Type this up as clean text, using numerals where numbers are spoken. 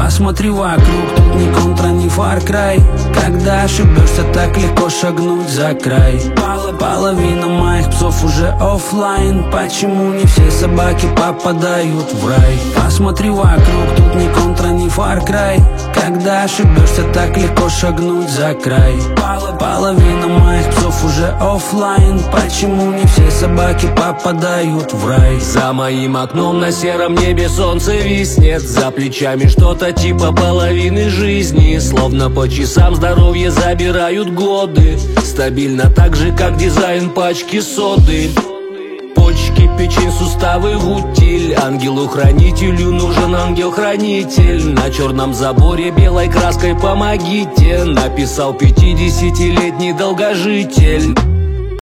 Посмотри вокруг, тут ни контра, ни Far Cry. Когда ошибешься, так легко шагнуть за край. Половина моих псов уже оффлайн. Почему не все собаки попадают в рай? Посмотри вокруг, тут ни контра, ни Far Cry. Когда ошибешься, так легко шагнуть за край. Половина моих псов уже оффлайн. Почему не все собаки попадают в рай? За моим окном на сером небе солнце виснет. За плечами что-то типа половины жизни. Словно по часам здоровье забирают годы. Стабильно так же, как дизайн пачки соды. Почки, печень, суставы, утиль. Ангелу-хранителю нужен ангел-хранитель. На черном заборе белой краской помогите, написал 50-летний долгожитель.